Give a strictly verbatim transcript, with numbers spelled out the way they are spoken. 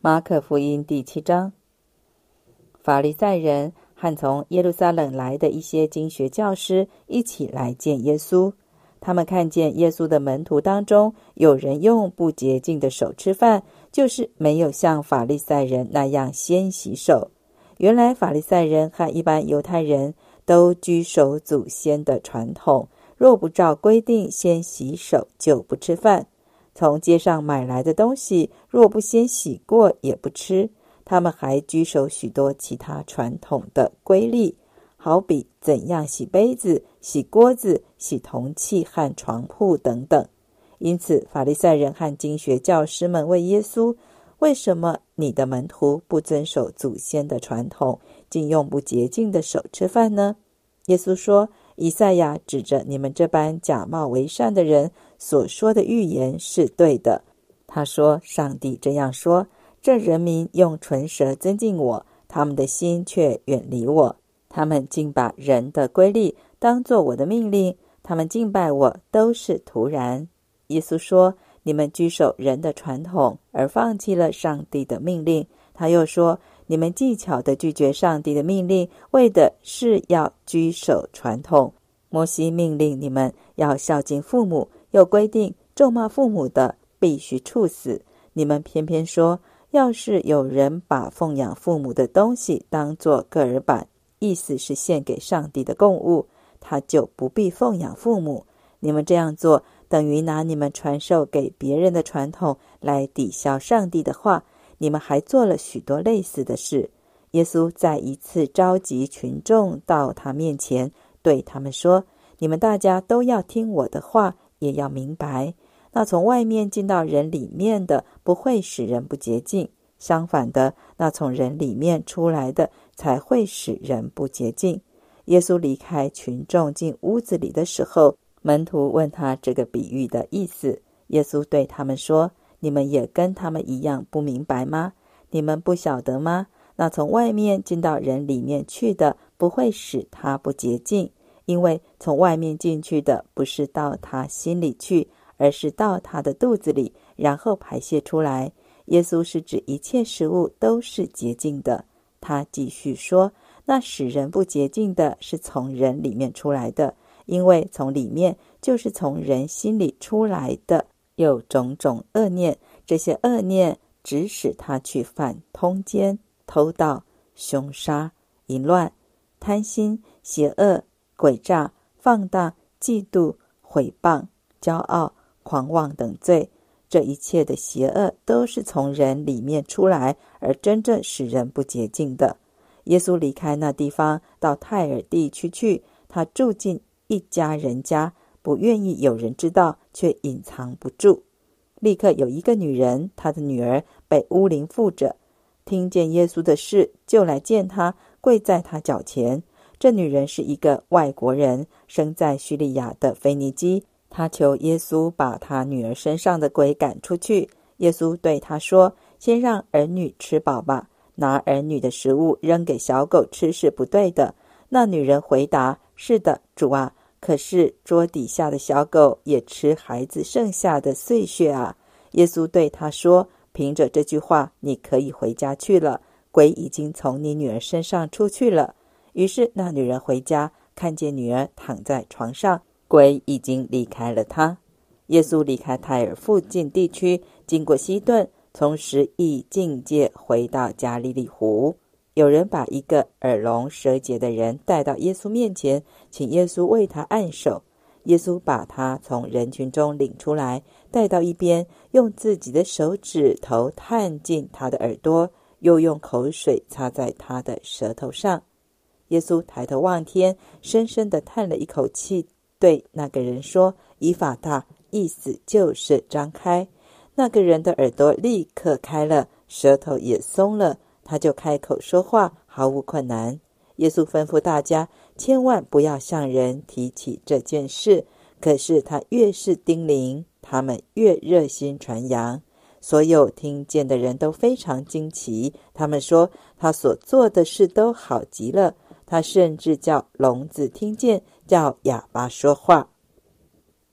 马可福音第七章。法利赛人和从耶路撒冷来的一些经学教师一起来见耶稣。他们看见耶稣的门徒当中有人用不洁净的手吃饭，就是没有像法利赛人那样先洗手。原来法利赛人和一般犹太人都居守祖先的传统，若不照规定先洗手，就不吃饭。从街上买来的东西，若不先洗过，也不吃。他们还居守许多其他传统的规律，好比怎样洗杯子、洗锅子、洗铜器和床铺等等。因此法利赛人和经学教师们问耶稣，为什么你的门徒不遵守祖先的传统，竟用不洁净的手吃饭呢？耶稣说，以赛亚指着你们这般假冒为善的人所说的预言是对的。他说，上帝这样说，这人民用唇舌增进我，他们的心却远离我。他们竟把人的规律当作我的命令，他们敬拜我都是徒然。耶稣说，你们居守人的传统，而放弃了上帝的命令。他又说，你们技巧地拒绝上帝的命令，为的是要居守传统。摩西命令你们要孝敬父母，又规定咒骂父母的必须处死。你们偏偏说，要是有人把奉养父母的东西当作个儿板，意思是献给上帝的供物，他就不必奉养父母。你们这样做，等于拿你们传授给别人的传统来抵消上帝的话。你们还做了许多类似的事。耶稣再一次召集群众到他面前，对他们说，你们大家都要听我的话，也要明白，那从外面进到人里面的，不会使人不洁净，相反的，那从人里面出来的，才会使人不洁净。耶稣离开群众进屋子里的时候，门徒问他这个比喻的意思。耶稣对他们说，你们也跟他们一样不明白吗？你们不晓得吗？那从外面进到人里面去的，不会使他不洁净，因为从外面进去的，不是到他心里去，而是到他的肚子里，然后排泄出来。耶稣是指一切食物都是洁净的。他继续说，那使人不洁净的，是从人里面出来的，因为从里面就是从人心里出来的，有种种恶念，这些恶念指使他去犯通奸、偷盗、凶杀、淫乱、贪心、邪恶、诡诈、放荡、嫉妒、毁谤、骄傲、狂妄等罪。这一切的邪恶都是从人里面出来，而真正使人不洁净的。耶稣离开那地方，到泰尔地区去，他住进一家人家，不愿意有人知道，却隐藏不住。立刻有一个女人，她的女儿被污灵附着，听见耶稣的事，就来见他，跪在他脚前。这女人是一个外国人，生在叙利亚的腓尼基。她求耶稣把她女儿身上的鬼赶出去。耶稣对她说，先让儿女吃饱吧，拿儿女的食物扔给小狗吃是不对的。那女人回答，是的，主啊，可是桌底下的小狗也吃孩子剩下的碎屑啊。耶稣对她说，凭着这句话，你可以回家去了，鬼已经从你女儿身上出去了。于是那女人回家，看见女儿躺在床上，鬼已经离开了她。耶稣离开泰尔附近地区，经过西顿，从十亿境界回到加利利湖。有人把一个耳聋舌结的人带到耶稣面前，请耶稣为他按手。耶稣把他从人群中领出来，带到一边，用自己的手指头探进他的耳朵，又用口水擦在他的舌头上。耶稣抬头望天，深深地叹了一口气，对那个人说，以法大，意思就是张开。那个人的耳朵立刻开了，舌头也松了，他就开口说话，毫无困难。耶稣吩咐大家，千万不要向人提起这件事。可是他越是叮咛，他们越热心传扬。所有听见的人都非常惊奇，他们说，他所做的事都好极了。他甚至叫聋子听见，叫哑巴说话。